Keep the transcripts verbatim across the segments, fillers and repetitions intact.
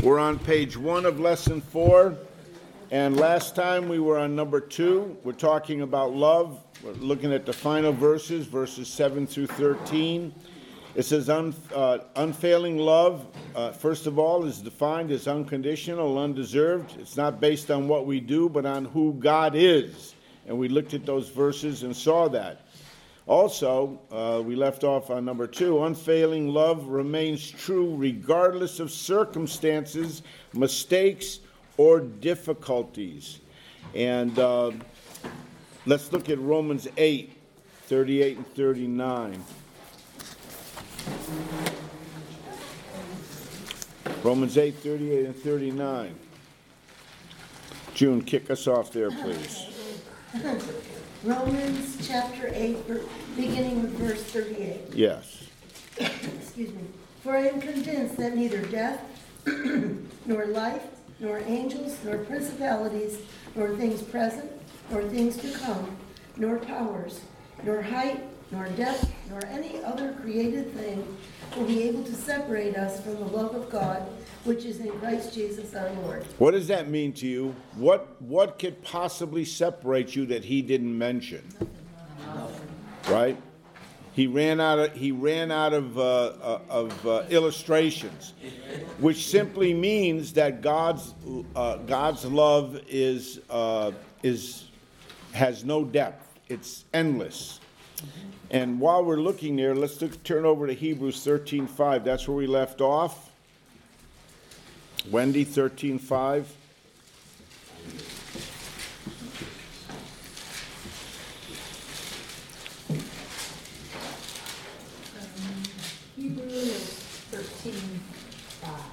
We're on page one of lesson four, and last time we were on number two. We're talking about love. We're looking at the final verses, verses seven through thirteen. It says un, uh, unfailing love, uh, first of all, is defined as unconditional, undeserved. It's not based on what we do, but on who God is. And we looked at those verses and saw that. Also, uh, we left off on number two. Unfailing love remains true regardless of circumstances, mistakes, or difficulties. And uh, let's look at Romans eight, thirty-eight and thirty-nine. Romans eight, thirty-eight and thirty-nine. June, kick us off there, please. Romans chapter eight, beginning with verse thirty-eight. Yes. Excuse me. For I am convinced that neither death, nor life, nor angels, nor principalities, nor things present, nor things to come, nor powers, nor height, nor depth, nor any other created thing will be able to separate us from the love of God, which is in Christ Jesus our Lord. What does that mean to you? What what could possibly separate you that he didn't mention? Right? He ran out of he ran out of uh, uh, of uh, illustrations, which simply means that God's uh, God's love is uh, is has no depth. It's endless. And while we're looking there, let's look, turn over to Hebrews thirteen five. That's where we left off. Wendy, thirteen five. Um, Hebrews thirteen five.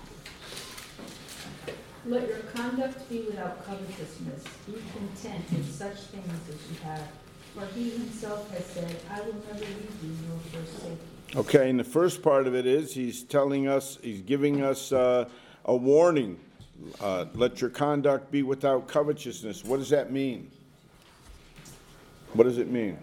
Let your conduct be without covetousness. Be content with such things as you have. For he himself has said, I will never leave you nor forsake you. Okay, and the first part of it is he's telling us, he's giving us uh, a warning. Uh, let your conduct be without covetousness. What does that mean? What does it mean?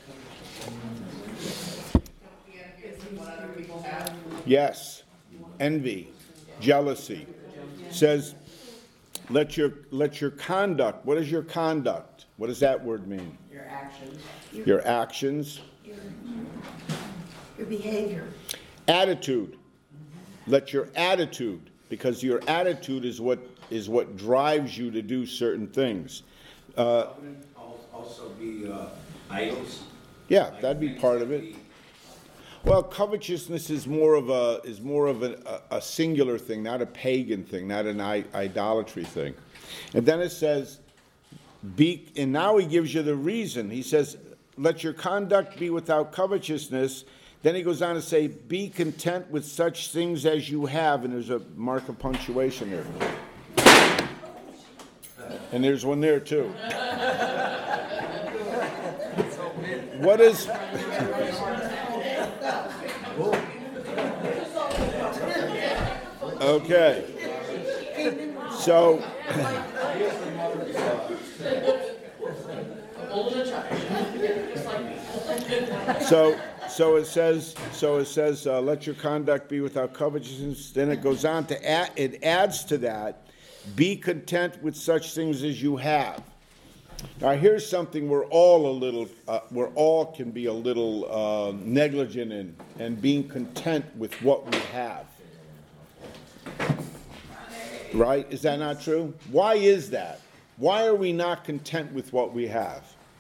Yes, envy, jealousy. Says, let your let your conduct. What is your conduct? What does that word mean? Your actions. Your actions. Your, your behavior. Attitude. Let your attitude, because your attitude is what is what drives you to do certain things. Uh, also be uh, idols. yeah, that'd be part of it. Well, covetousness is more of a is more of a, a, a singular thing, not a pagan thing, not an I, idolatry thing. And then it says, be, and now he gives you the reason. He says, let your conduct be without covetousness. Then he goes on to say, be content with such things as you have. And there's a mark of punctuation there. And there's one there too. What is... Okay. So... So, so it says. So it says, uh, "Let your conduct be without covetousness." Then it goes on to add. It adds to that, "Be content with such things as you have." Now, here's something we're all a little. Uh, we're all can be a little uh, negligent in, and being content with what we have. Right? Is that not true? Why is that? Why are we not content with what we have?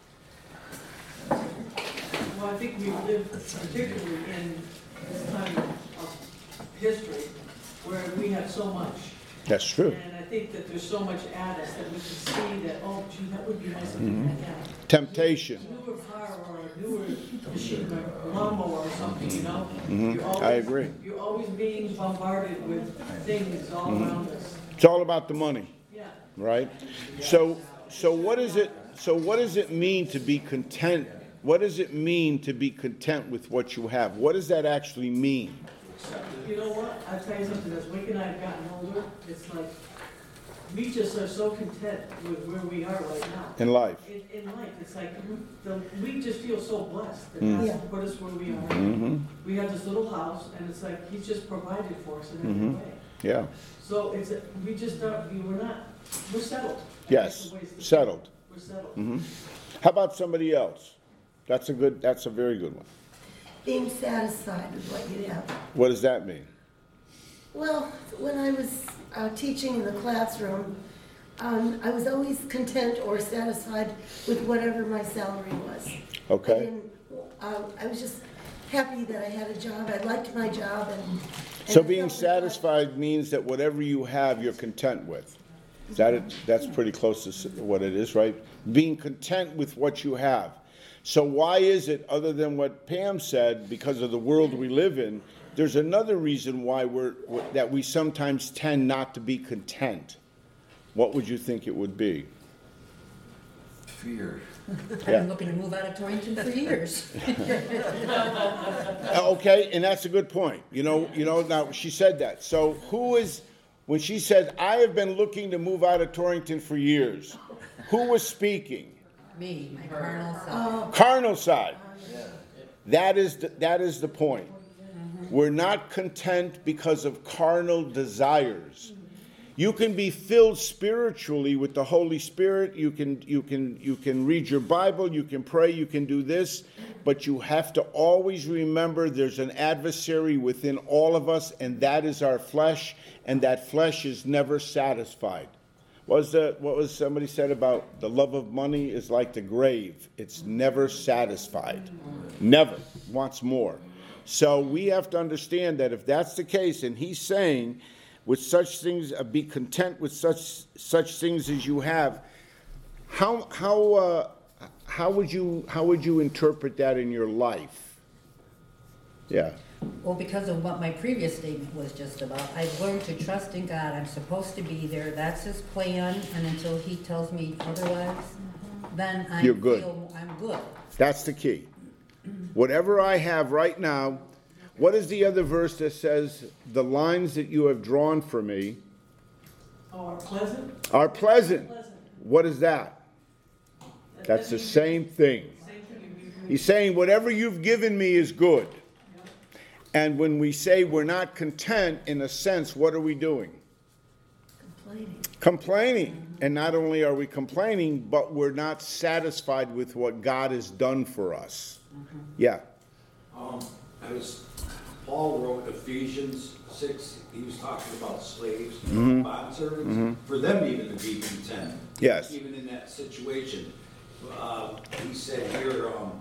Well, I think we live particularly in this time of history where we have so much. That's true. And I think that there's so much at us that we can see that, oh, gee, that would be nice if we Mm-hmm. had that. Temptation. A newer car or a newer machine or lawnmower or something, you know? Mm-hmm. You're always, I agree. You're always being bombarded with things all Mm-hmm. around us. It's all about the money. Yeah. Right? So so what is it so what does it mean to be content? What does it mean to be content with what you have? What does that actually mean? You know what? I'll tell you something. As Wake and I have gotten older, it's like we just are so content with where we are right now. In life. In, in life, it's like the, we just feel so blessed that Mm. God's put us where we are. Mm-hmm. We have this little house, and it's like He's just provided for us in every Mm-hmm. way. Yeah. So it's, a- we just don't, we- we're not, we're settled. Yes, That's the way it's- settled. We're settled. Mhm. How about somebody else? That's a good, that's a very good one. Being satisfied with what you have. What does that mean? Well, when I was uh, teaching in the classroom, um, I was always content or satisfied with whatever my salary was. I Okay. didn't, uh, I was just happy that I had a job. I liked my job and. and So I being felt that- satisfied means that whatever you have, you're content with. Is that it? That's pretty close to s- what it is, right? Being content with what you have. So why is it, other than what Pam said, because of the world we live in, there's another reason why we're, that we sometimes tend not to be content. What would you think it would be? Fear. I've Yeah. been looking to move out of Torrington for years. Uh, Okay, and that's a good point. You know, you know, now, she said that. So who is, when she said, I have been looking to move out of Torrington for years, who was speaking? Me, my carnal self. Carnal side. That is, the, that is the point. We're not content because of carnal desires. You can be filled spiritually with the Holy Spirit. You can, you can, you can read your Bible. You can pray. You can do this. But you have to always remember there's an adversary within all of us, and that is our flesh, and that flesh is never satisfied. What was, the, what was somebody said about the love of money is like the grave. It's never satisfied. Never. Wants more. So we have to understand that if that's the case, and he's saying, with such things, uh, be content with such such things as you have. How how uh, how would you how would you interpret that in your life? Yeah. Well, because of what my previous statement was just about, I've learned to trust in God. I'm supposed to be there. That's His plan, and until He tells me otherwise, then I You're good. feel I'm good. That's the key. Whatever I have right now, what is the other verse that says, the lines that you have drawn for me Oh, are pleasant? are pleasant? Pleasant. What is that? That- That's that the means- same thing. Same thing. We- we- He's saying, whatever you've given me is good. And when we say we're not content, in a sense, what are we doing? Complaining. Complaining. And not only are we complaining, but we're not satisfied with what God has done for us. Yeah. Um, I was, Paul wrote Ephesians six, he was talking about slaves, bondservants, for them even to be content. Yes. Even in that situation. Uh, he said here, um,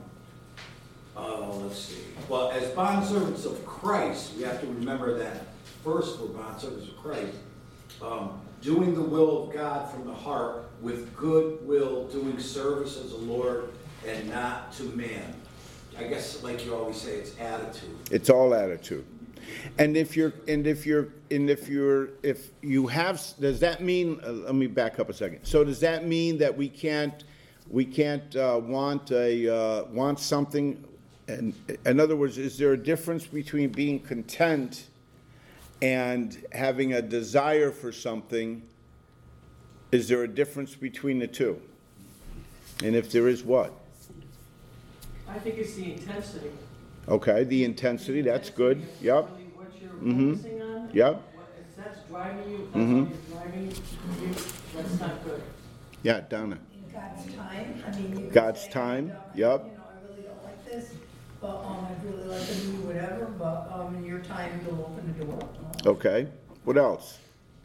uh, let's see, well, as bondservants of Christ, we have to remember that first we're bondservants of Christ, um, doing the will of God from the heart with good will, doing service as the Lord and not to man. I guess, like you always say, it's attitude. It's all attitude. And if you're, and if you're, and if you're, if you have, does that mean, uh, let me back up a second. So does that mean that we can't, we can't uh, want a, uh, want something? And in other words, is there a difference between being content and having a desire for something? Is there a difference between the two? And if there is, what? I think it's the intensity. Okay, the intensity, that's good. Yep. Really what you're Mhm. focusing on. Yep. What- If that's driving you, that's Mhm. what you're driving you, that's not good. Yeah, Donna. God's time, I mean, you. could God's say, time, uh, yep. You know, I really don't like this, but, um, I'd really like to do whatever, but, um, in your time, you'll open the door. Okay, what else?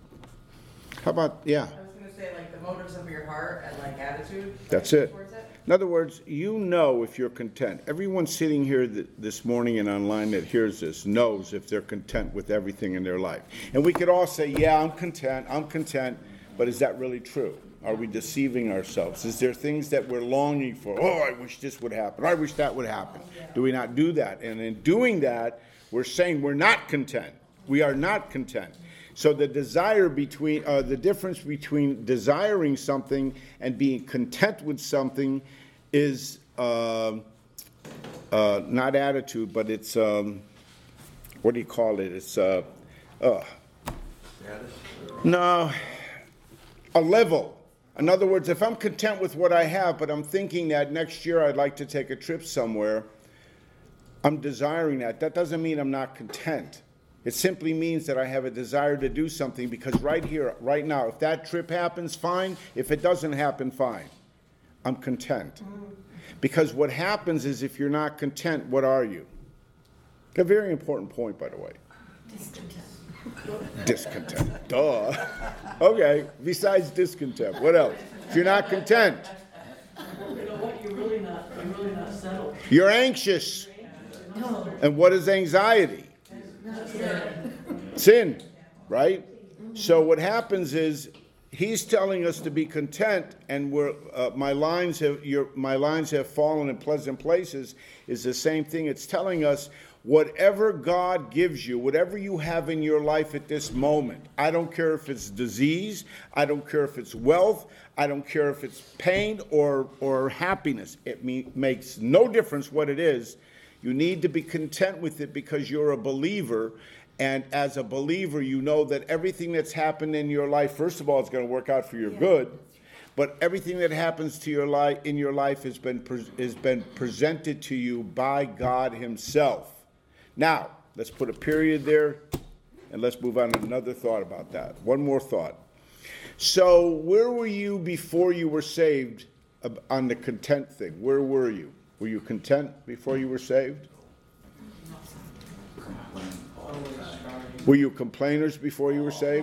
How about, yeah, I was gonna say, like, the motives of your heart and like attitude. that's like, it. towards it. In other words, you know if you're content. Everyone sitting here th- this morning and online that hears this knows if they're content with everything in their life. And we could all say, yeah, I'm content, I'm content, but is that really true? Are we deceiving ourselves? Is there things that we're longing for? Oh, I wish this would happen. I wish that would happen. Do we not do that? And in doing that, we're saying we're not content. We are not content. So the desire between, uh, the difference between desiring something and being content with something is uh, uh, not attitude, but it's, um, what do you call it? It's, uh, uh, no, a level. In other words, if I'm content with what I have, but I'm thinking that next year I'd like to take a trip somewhere, I'm desiring that. That doesn't mean I'm not content. It simply means that I have a desire to do something, because right here, right now, if that trip happens, fine. If it doesn't happen, fine. I'm content. Because what happens is, if you're not content, what are you? A very important point, by the way. Discontent. Discontent. Duh. Okay, besides discontent, what else? If you're not content, You know what, you're really not, you're really not settled. you're anxious. And what is anxiety? Sin, right? So what happens is, he's telling us to be content, and we're, uh, my lines have your my lines have fallen in pleasant places is the same thing. It's telling us whatever God gives you, whatever you have in your life at this moment. I don't care if it's disease, I don't care if it's wealth, I don't care if it's pain or or happiness. It me- makes no difference what it is. You need to be content with it, because you're a believer. And as a believer, you know that everything that's happened in your life, first of all, it's going to work out for your good. But everything that happens to your life in your life has been pre- has been presented to you by God Himself. Now, let's put a period there, and let's move on to another thought about that. One more thought. So, where were you before you were saved on the content thing? Where were you? Were you content before you were saved? Were you complainers before you were saved?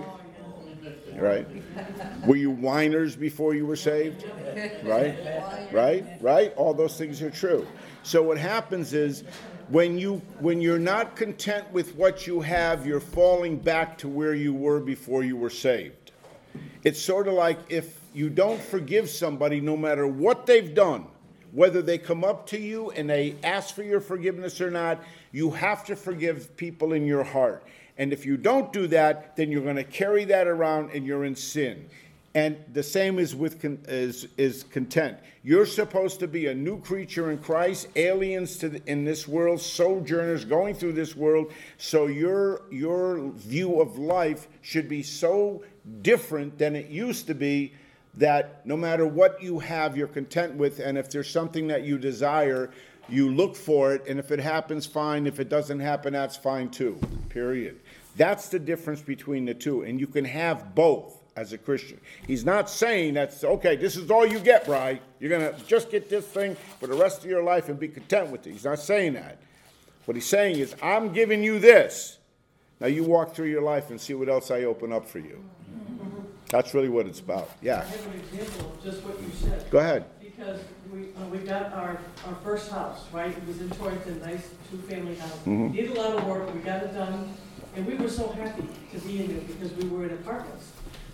Right? Were you whiners before you were saved? Right? Right? Right? All those things are true. So what happens is, when you when you're not content with what you have, you're falling back to where you were before you were saved. It's sort of like, if you don't forgive somebody, no matter what they've done, whether they come up to you and they ask for your forgiveness or not, you have to forgive people in your heart. And if you don't do that, then you're going to carry that around and you're in sin. And the same is with con- is, is content. You're supposed to be a new creature in Christ, aliens to the, in this world, sojourners going through this world. So your your view of life should be so different than it used to be, that no matter what you have, you're content with. And if there's something that you desire, you look for it. And if it happens, fine. If it doesn't happen, that's fine too. Period. That's the difference between the two. And you can have both as a Christian. He's not saying that's, okay, this is all you get, Bri. You're going to just get this thing for the rest of your life and be content with it. He's not saying that. What he's saying is, I'm giving you this. Now you walk through your life and see what else I open up for you. That's really what it's about. Yeah. I have an example of just what you said. Go ahead. Because we, uh, we got our, our first house, right? It was in Torrington, nice two-family house. Mhm. Did a lot of work, we got it done, and we were so happy to be in it, because we were in apartments.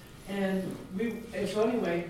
And we, and so anyway,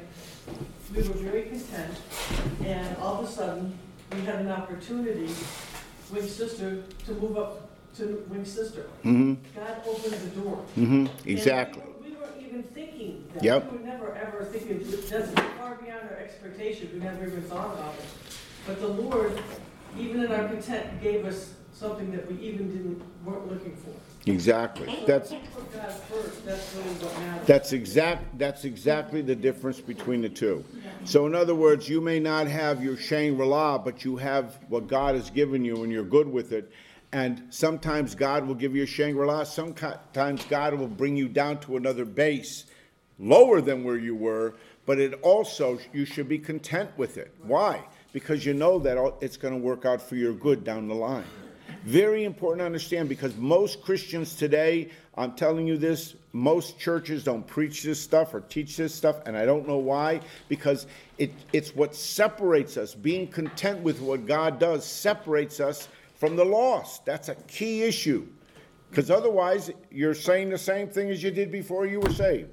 we were very content, and all of a sudden, we had an opportunity, Wing Sister, to move up to Wing Sister. Mm-hmm. God opened the door. Mm-hmm. Exactly. And we, we weren't even thinking that. Yep. We were never ever thinking, that's far beyond our expectation, we never even thought about it. But the Lord, even in our content, gave us something that we even didn't, weren't looking for. Exactly. So That's if we put God first, that's really what matters. that's exact that's exactly the difference between the two. So in other words, you may not have your Shangri-La, but you have what God has given you, and you're good with it. And sometimes God will give you a Shangri-La. Sometimes God will bring you down to another base, lower than where you were. But it also, you should be content with it. Why? Because you know that it's going to work out for your good down the line. Very important to understand, because most Christians today, I'm telling you this, most churches don't preach this stuff or teach this stuff, and I don't know why, because it, it's what separates us. Being content with what God does separates us from the lost. That's a key issue, because otherwise you're saying the same thing as you did before you were saved.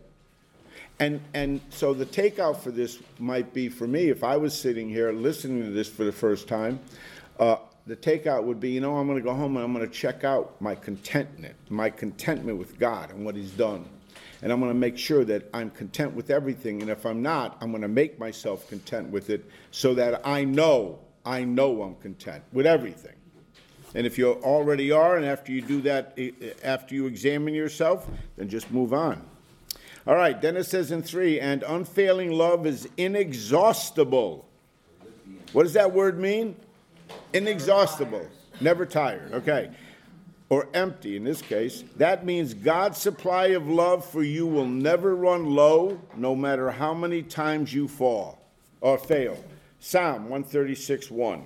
And and so the takeout for this might be, for me, if I was sitting here listening to this for the first time, uh, the takeout would be, you know, I'm going to go home and I'm going to check out my contentment, my contentment with God and what He's done. And I'm going to make sure that I'm content with everything. And if I'm not, I'm going to make myself content with it, so that I know, I know I'm content with everything. And if you already are, and after you do that, after you examine yourself, then just move on. All right, then it says in three, and unfailing love is inexhaustible. What does that word mean? Inexhaustible. Never tired. Okay. or empty in this case. That means God's supply of love for you will never run low, no matter how many times you fall or fail. Psalm one thirty-six, one.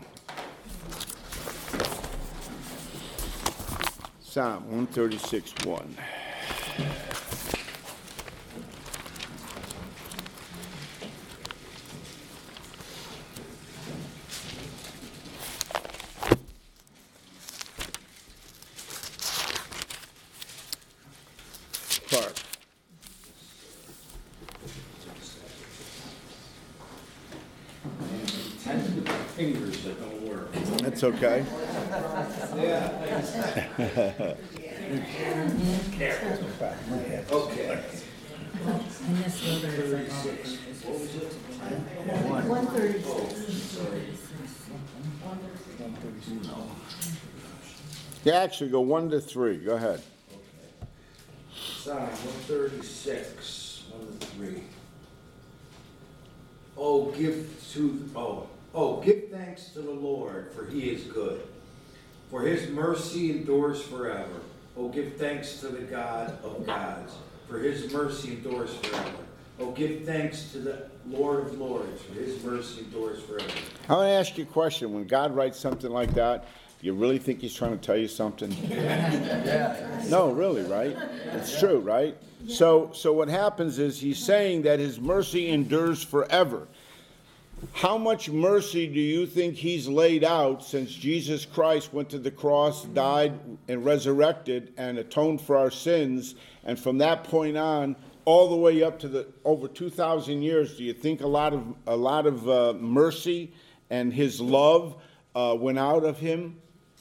Psalm one thirty-six, one. Part. Ten with my fingers that don't work. That's okay. Okay. And this letter is like all the pages. One thirty-six. You actually go one to three. Go ahead. Psalm one thirty-six, one to three. Oh, give to, oh, oh, give thanks to the Lord, for he is good. For his mercy endures forever. Oh, give thanks to the God of gods, for his mercy endures forever. Oh, give thanks to the Lord of lords, for his mercy endures forever. I want to ask you a question. When God writes something like that, you really think he's trying to tell you something? No, really, right? It's true, right? So, so what happens is he's saying that his mercy endures forever. How much mercy do you think he's laid out since Jesus Christ went to the cross, died, and resurrected, and atoned for our sins? And from that point on, all the way up to the over two thousand years, do you think a lot of a lot of uh, mercy and his love uh, went out of him?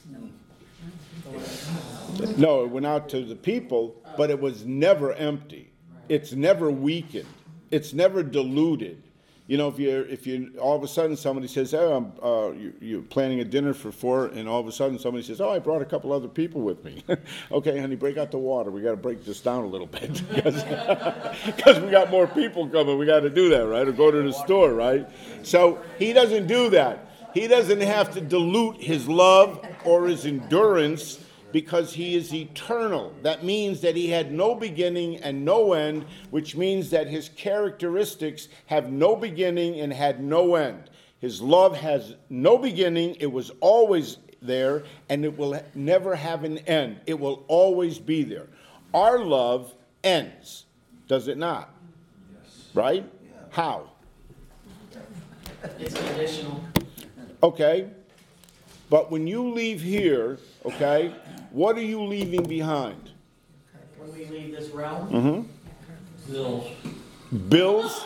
No, it went out to the people, but it was never empty. It's never weakened. It's never diluted. You know, if you're, if you all of a sudden somebody says, "Oh, I'm, uh, you, you're planning a dinner for four," and all of a sudden somebody says, "Oh, I brought a couple other people with me." Okay, honey, break out the water. We got to break this down a little bit because we got more people coming. We got to do that, right? Or go to the store, right? So he doesn't do that. He doesn't have to dilute his love or his endurance because he is eternal. That means that he had no beginning and no end, which means that his characteristics have no beginning and had no end. His love has no beginning, it was always there, and it will never have an end. It will always be there. Our love ends, does it not? Yes. Right? Yeah. How? It's conditional. Okay, but when you leave here, okay, what are you leaving behind? When we leave this realm, Mm-hmm. bills. Bills?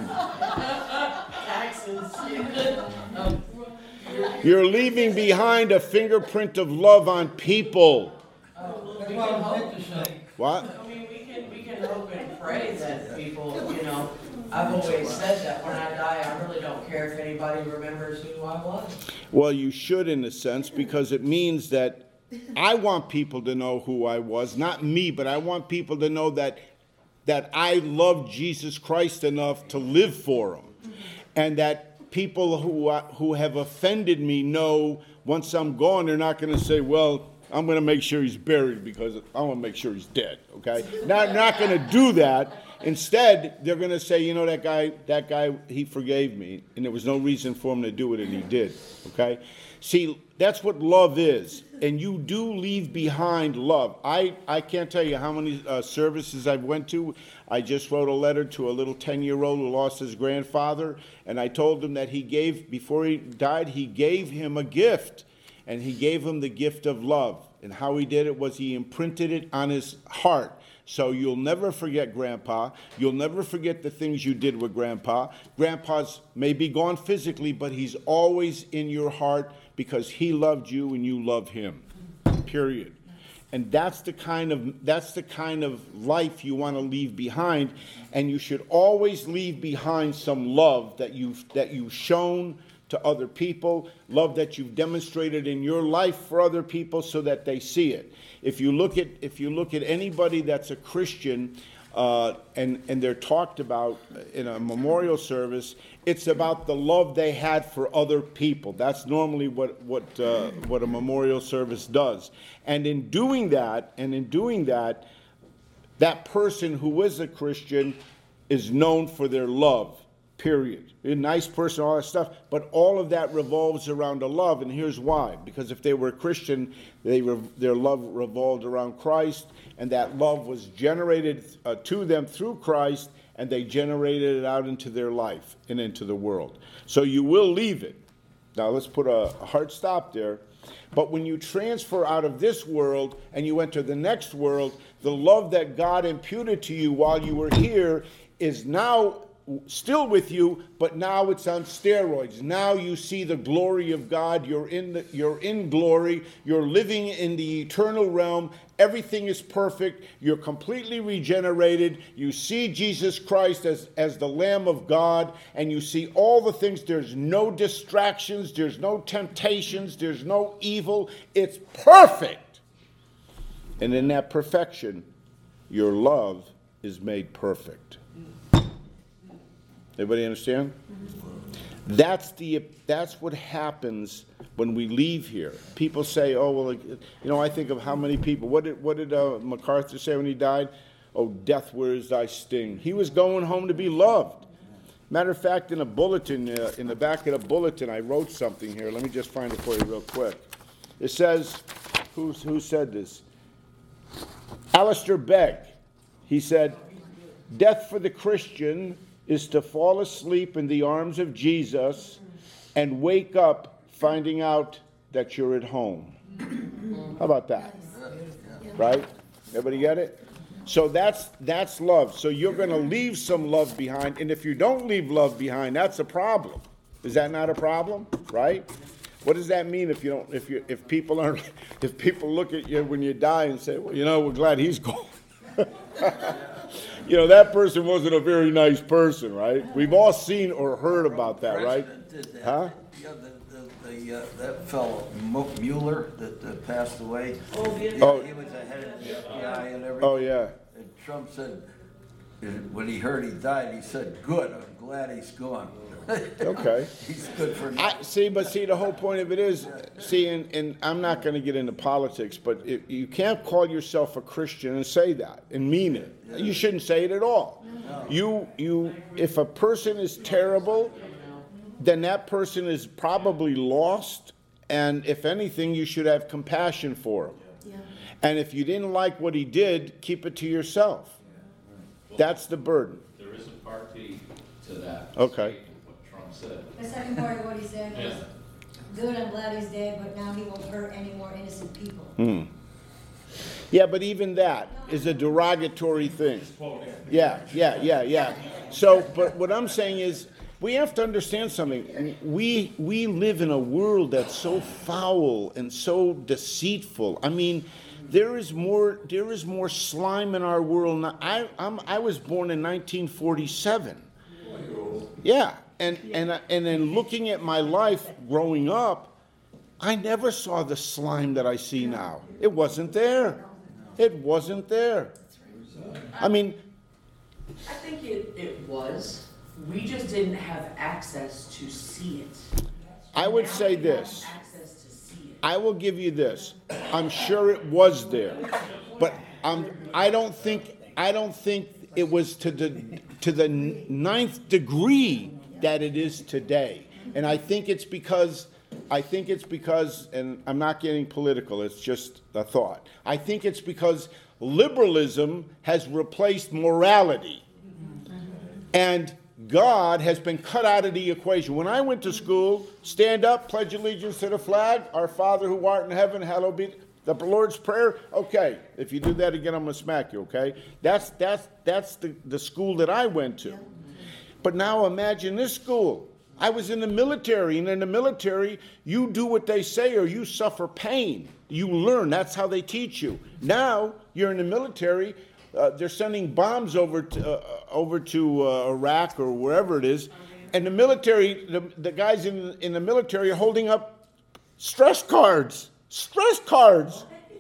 Taxes. Um, You're leaving behind a fingerprint of love on people. we can hope, What? I mean, we can, we can hope and pray that people, you know, I've always said that when I die, I really don't care if anybody remembers who I was. Well, you should in a sense, because it means that I want people to know who I was, not me, but I want people to know that that I love Jesus Christ enough to live for him. And that people who uh, who have offended me know once I'm gone, they're not going to say, well, I'm going to make sure he's buried because I want to make sure he's dead, okay? Not, not going to do that. Instead, they're going to say, you know, that guy, that guy, he forgave me, and there was no reason for him to do it, and he did, okay? See, that's what love is, and you do leave behind love. I, I can't tell you how many uh, services I've went to. I just wrote a letter to a little ten-year-old who lost his grandfather, and I told him that he gave, before he died, he gave him a gift, and he gave him the gift of love. And how he did it was he imprinted it on his heart. So you'll never forget Grandpa. You'll never forget the things you did with Grandpa. Grandpa's may be gone physically, but he's always in your heart because he loved you and you love him, period. And that's the kind of that's the kind of life you want to leave behind, and you should always leave behind some love that you've that you've shown to other people, love that you've demonstrated in your life for other people so that they see it. If you look at if you look at anybody that's a Christian, uh, and, and they're talked about in a memorial service, it's about the love they had for other people. That's normally what, what, uh, what a memorial service does. And in doing that, and in doing that, that person who is a Christian is known for their love, period. A nice person, all that stuff, but all of that revolves around a love, and here's why. Because if they were a Christian, they re- their love revolved around Christ, and that love was generated uh, to them through Christ, and they generated it out into their life and into the world. So you will leave it. Now let's put a, a hard stop there. But when you transfer out of this world and you enter the next world, the love that God imputed to you while you were here is now still with you, but now it's on steroids. Now you see the glory of God. You're in the, you're in glory. You're living in the eternal realm. Everything is perfect. You're completely regenerated. You see Jesus Christ as, as the Lamb of God, and you see all the things. There's no distractions. There's no temptations. There's no evil. It's perfect. And in that perfection, your love is made perfect. Everybody understand? Mm-hmm. That's the that's what happens when we leave here. People say, "Oh, well, you know." I think of how many people. What did what did uh, MacArthur say when he died? "Oh, death, where is thy sting?" He was going home to be loved. Matter of fact, in a bulletin, uh, in the back of the bulletin, I wrote something here. Let me just find it for you real quick. It says, "Who who said this?" Alistair Begg. He said, "Death for the Christian is to fall asleep in the arms of Jesus and wake up finding out that you're at home." How about that? Right? Everybody get it? So that's that's love. So you're going to leave some love behind, and if you don't leave love behind, that's a problem. Is that not a problem? Right? What does that mean if you don't? If you if people aren't if people look at you when you die and say, "Well, you know, we're glad he's gone." You know, that person wasn't a very nice person, right? We've all seen or heard about that, right? Did that. Huh? Yeah, the, the, the, uh, that fellow, Mo- Mueller, that uh, passed away. Oh, yeah. Yeah, Oh. he was the head of the F B I and everything. Oh, yeah. And Trump said, when he heard he died, he said, "Good, I'm glad he's gone." Okay. He's good for I see, but see, the whole point of it is, see, and, and I'm not going to get into politics, but it, you can't call yourself a Christian and say that and mean it. You shouldn't say it at all. You, you, if a person is terrible, then that person is probably lost, and if anything, you should have compassion for him. Yeah. And if you didn't like what he did, keep it to yourself. That's the burden. There is a party to that. Okay. What Trump said. The second part of what he said was, Yeah. "Good, I'm glad he's dead, but now he won't hurt any more innocent people." Hmm. Yeah, but even that is a derogatory thing. Yeah, yeah, yeah, yeah. So, but what I'm saying is, we have to understand something. We we live in a world that's so foul and so deceitful. I mean, there is more there is more slime in our world now. I I'm, I was born in nineteen forty-seven. Yeah, and and and then looking at my life growing up, I never saw the slime that I see now. It wasn't there. It wasn't there. I mean, I think it, it was. We just didn't have access to see it. I would Now say we have this. access to see it. I will give you this. I'm sure it was there, but um, I don't think I don't think it was to the to the ninth degree that it is today. And I think it's because I think it's because, and I'm not getting political. It's just a thought. I think it's because liberalism has replaced morality, and God has been cut out of the equation. When I went to school, stand up, pledge allegiance to the flag, our Father who art in heaven, hallowed be the Lord's Prayer. Okay, if you do that again, I'm going to smack you, okay? That's, that's, that's the, the school that I went to. But now imagine this school. I was in the military, and in the military, you do what they say or you suffer pain. You learn. That's how they teach you. Now, you're in the military. Uh, they're sending bombs over to, uh, over to uh, Iraq or wherever it is, and the military, the, the guys in, in the military are holding up stress cards, stress cards.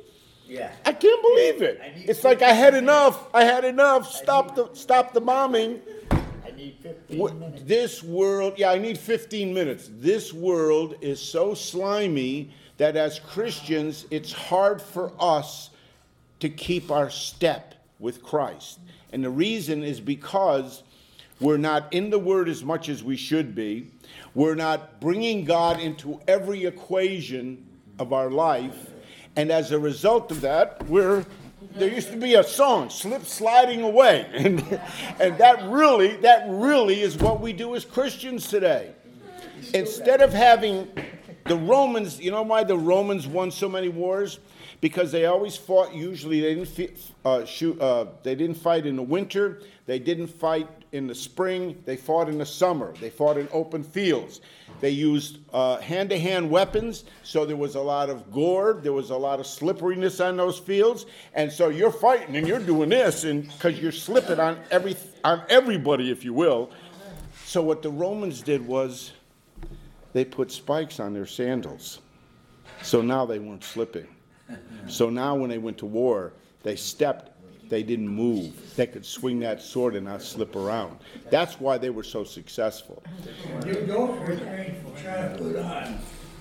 Yeah. I can't believe it. It's like I had enough. I had enough. Stop the stop the bombing. I need fifteen What- minutes. This world, yeah, I need fifteen minutes. This world is so slimy that as Christians, it's hard for us to keep our step with Christ. And the reason is because we're not in the Word as much as we should be. We're not bringing God into every equation of our life. And as a result of that, we're, there used to be a song, slip sliding away. And, and that really, that really is what we do as Christians today. Instead of having the Romans, you know why the Romans won so many wars? Because they always fought, usually they didn't, fi- uh, shoot, uh, they didn't fight in the winter, they didn't fight in the spring, they fought in the summer, they fought in open fields. They used uh, hand-to-hand weapons, so there was a lot of gore, there was a lot of slipperiness on those fields, and so you're fighting and you're doing this, and because you're slipping on every on everybody, if you will. So what the Romans did was they put spikes on their sandals, so now they weren't slipping. So now when they went to war, they stepped, they didn't move. They could swing that sword and not slip around. That's why they were so successful. You don't try to put on.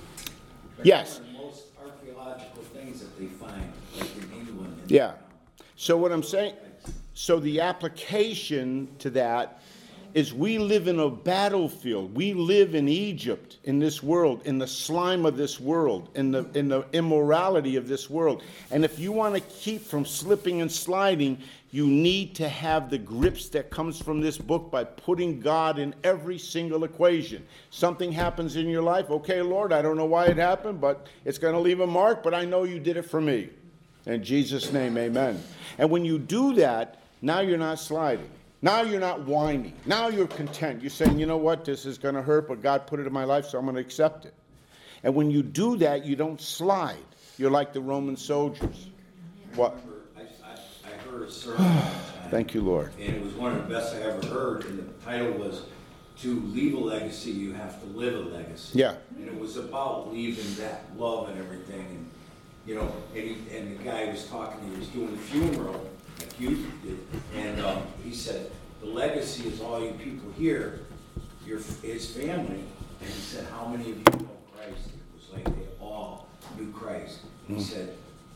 Yes. One of the most archaeological things that they find, like in England. and- Yeah. So what I'm saying, so the application to that is we live in a battlefield. We live in Egypt, in this world, in the slime of this world, in the in the immorality of this world. And if you want to keep from slipping and sliding, you need to have the grips that comes from this book by putting God in every single equation. Something happens in your life, okay, Lord, I don't know why it happened, but it's going to leave a mark, but I know you did it for me. In Jesus' name, amen. And when you do that, now you're not sliding. Now you're not whining. Now you're content. You're saying, you know what, this is going to hurt, but God put it in my life, so I'm going to accept it. And when you do that, you don't slide. You're like the Roman soldiers. What? I, I, I heard a sermon one time, Thank you, Lord. and it was one of the best I ever heard, and the title was, "To leave a legacy, you have to live a legacy." Yeah. And it was about leaving that love and everything, and, you know, and, he, and the guy was talking, he was doing the funeral, like you did, and um, he said, the legacy is all you people here, your his family, and he said, how many of you know Christ? It was like they all knew Christ. He said,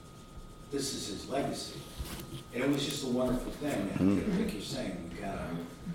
this is his legacy. And it was just a wonderful thing, and like you're saying, we gotta,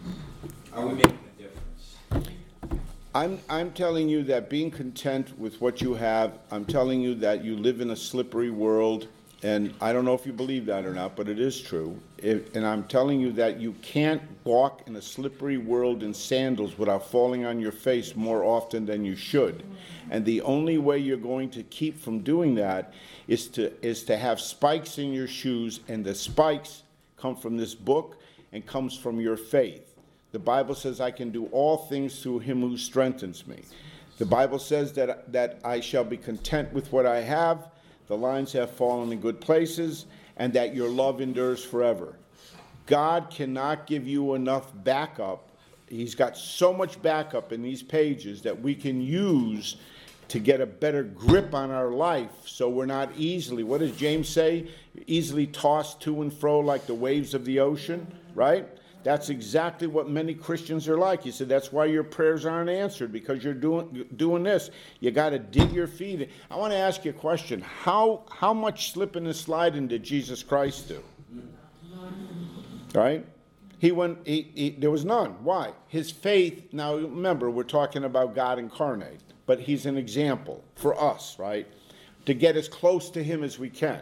are we making a difference? I'm, I'm telling you that being content with what you have, I'm telling you that you live in a slippery world, and I don't know if you believe that or not, but it is true. It, and I'm telling you that you can't walk in a slippery world in sandals without falling on your face more often than you should. And the only way you're going to keep from doing that is to is to have spikes in your shoes, and the spikes come from this book and comes from your faith. The Bible says I can do all things through him who strengthens me. The Bible says that that I shall be content with what I have. The lines have fallen in good places, and that your love endures forever. God cannot give you enough backup. He's got so much backup in these pages that we can use to get a better grip on our life, so we're not easily, what does James say? Easily tossed to and fro like the waves of the ocean, right? That's exactly what many Christians are like. He said that's why your prayers aren't answered, because you're doing doing this. You got to dig your feet in. I want to ask you a question. How how much slipping and sliding did Jesus Christ do? Right? He went. He, he, there was none. Why? His faith. Now remember, we're talking about God incarnate, but he's an example for us, right? To get as close to him as we can.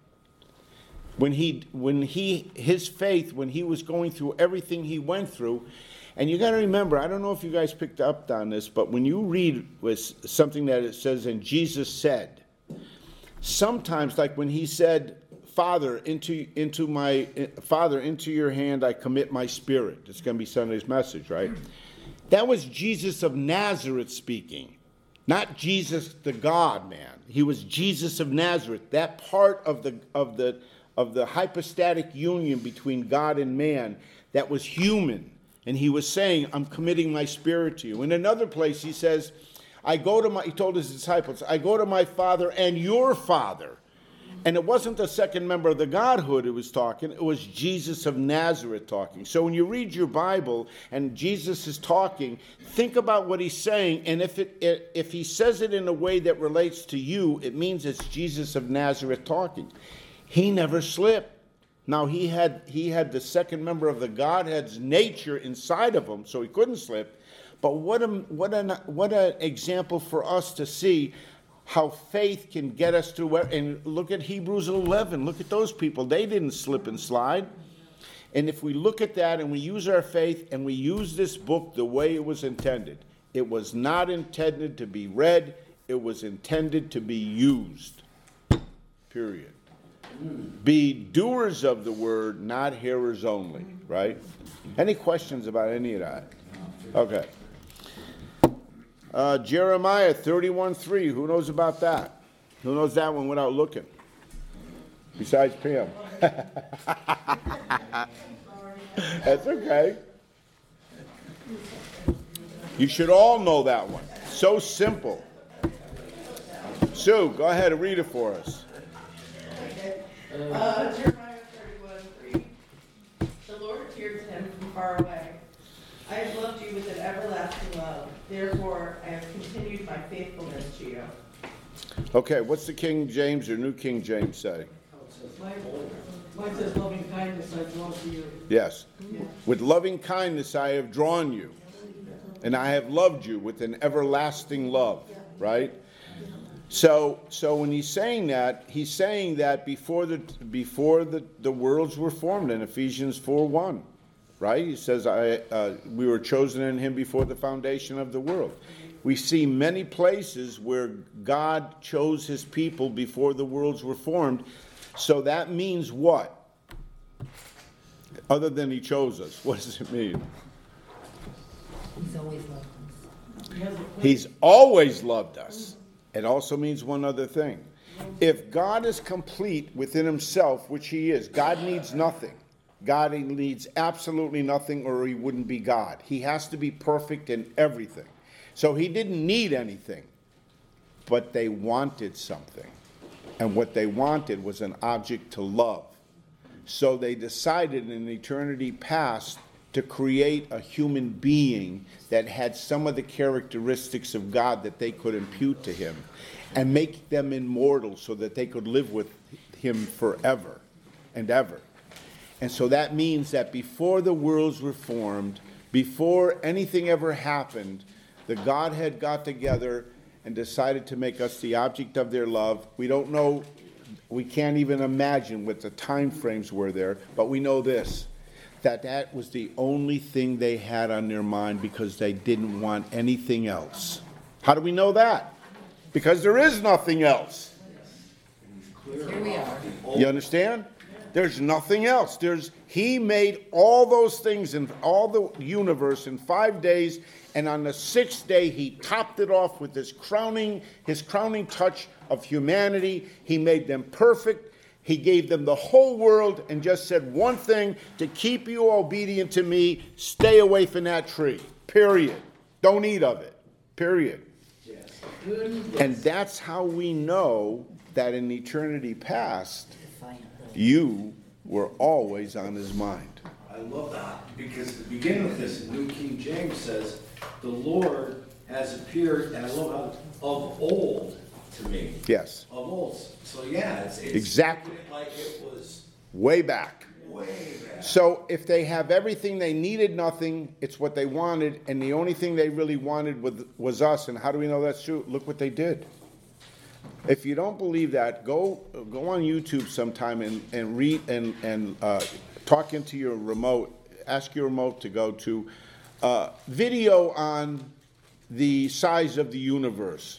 When he, when he, his faith, when he was going through everything he went through, and you got to remember, I don't know if you guys picked up on this, but when you read was something that it says, and Jesus said, sometimes, like when he said, Father, into into my Father, into your hand I commit my spirit. It's going to be Sunday's message, right? That was Jesus of Nazareth speaking, not Jesus the God man. He was Jesus of Nazareth. That part of the of the of the hypostatic union between God and man that was human. And he was saying, I'm committing my spirit to you. In another place, he says, I go to my, he told his disciples, I go to my Father and your Father, And it wasn't the second member of the Godhood who was talking, it was Jesus of Nazareth talking. So when you read your Bible and Jesus is talking, think about what he's saying, and if it if he says it in a way that relates to you, it means it's Jesus of Nazareth talking. He never slipped. Now he had he had the second member of the Godhead's nature inside of him, so he couldn't slip. But what a what an what an example for us to see how faith can get us through. And look at Hebrews eleven. Look at those people. They didn't slip and slide. And if we look at that and we use our faith and we use this book the way it was intended, it was not intended to be read. It was intended to be used. Period. Be doers of the word, not hearers only, right? Any questions about any of that? Okay. Uh, Jeremiah thirty-one three, who knows about that? Who knows that one without looking? Besides Pam. That's okay. You should all know that one. So simple. Sue, go ahead and read it for us. Uh, Jeremiah thirty-one three. The Lord appeared to him from far away. I have loved you with an everlasting love. Therefore, I have continued my faithfulness to you. Okay, what's the King James or New King James say? Mine, mine says loving kindness I draw to you. Yes. Yeah. With loving kindness I have drawn you, and I have loved you with an everlasting love, right? So, so when he's saying that, he's saying that before the before the, the worlds were formed in Ephesians four one, right? He says, "I uh, we were chosen in Him before the foundation of the world." We see many places where God chose His people before the worlds were formed. So that means what? Other than He chose us, what does it mean? He's always loved us. He's always loved us. It also means one other thing. If God is complete within Himself, which He is, God needs nothing. God needs absolutely nothing, or He wouldn't be God. He has to be perfect in everything. So He didn't need anything, but they wanted something. And what they wanted was an object to love. So they decided in eternity past to create a human being that had some of the characteristics of God that they could impute to Him and make them immortal so that they could live with Him forever and ever. And so that means that before the worlds were formed, before anything ever happened, the Godhead got together and decided to make us the object of their love. We don't know, we can't even imagine what the time frames were there, but we know this, that that was the only thing they had on their mind because they didn't want anything else. How do we know that? Because there is nothing else. Here we are. You understand? There's nothing else. There's He made all those things in all the universe in five days, and on the sixth day He topped it off with his crowning, his crowning touch of humanity. He made them perfect. He gave them the whole world and just said one thing: to keep you obedient to me, stay away from that tree. Period. Don't eat of it. Period. Yes. And that's how we know that in eternity past, you were always on His mind. I love that, because at the beginning of this, the New King James says, the Lord has appeared, and I love how, of old to me. Yes. Of old. So yeah, it's, it's Exactly. like it was Way back. way back. So if they have everything, they needed nothing, it's what they wanted, and the only thing they really wanted was, was us. And how do we know that's true? Look what they did. If you don't believe that, go go on YouTube sometime and, and read and, and uh, talk into your remote, ask your remote to go to uh, video on the size of the universe.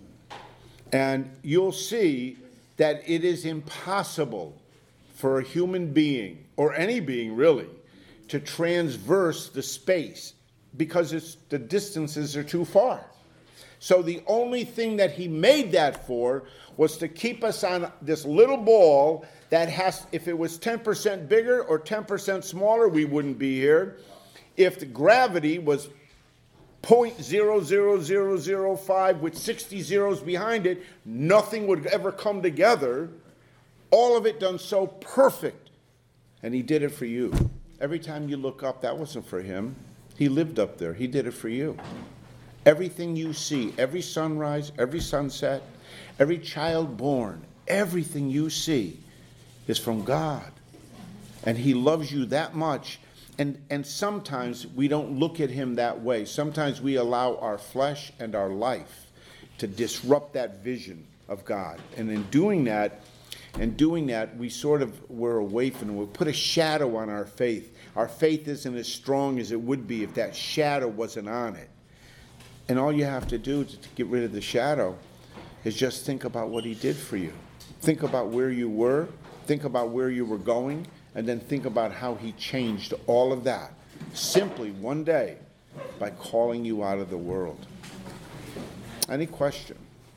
And you'll see that it is impossible for a human being, or any being really, to transverse the space because it's, the distances are too far. So the only thing that He made that for was to keep us on this little ball that has, if it was ten percent bigger or ten percent smaller, we wouldn't be here. If the gravity was zero point zero zero zero zero five with sixty zeros behind it, nothing would ever come together. all of it done so perfect. And he did it for you. Every time you look up, that wasn't for him. He lived up there. He did it for you. Everything you see, every sunrise, every sunset, every child born, everything you see is from God. And he loves you that much. And, and sometimes we don't look at him that way. Sometimes we allow our flesh and our life to disrupt that vision of God. And in doing that, and doing that, we sort of were away from him. We put a shadow on our faith. Our faith isn't as strong as it would be if that shadow wasn't on it. And all you have to do to get rid of the shadow is just think about what he did for you. Think about where you were. Think about where you were going. And then think about how he changed all of that simply one day by calling you out of the world. Any question?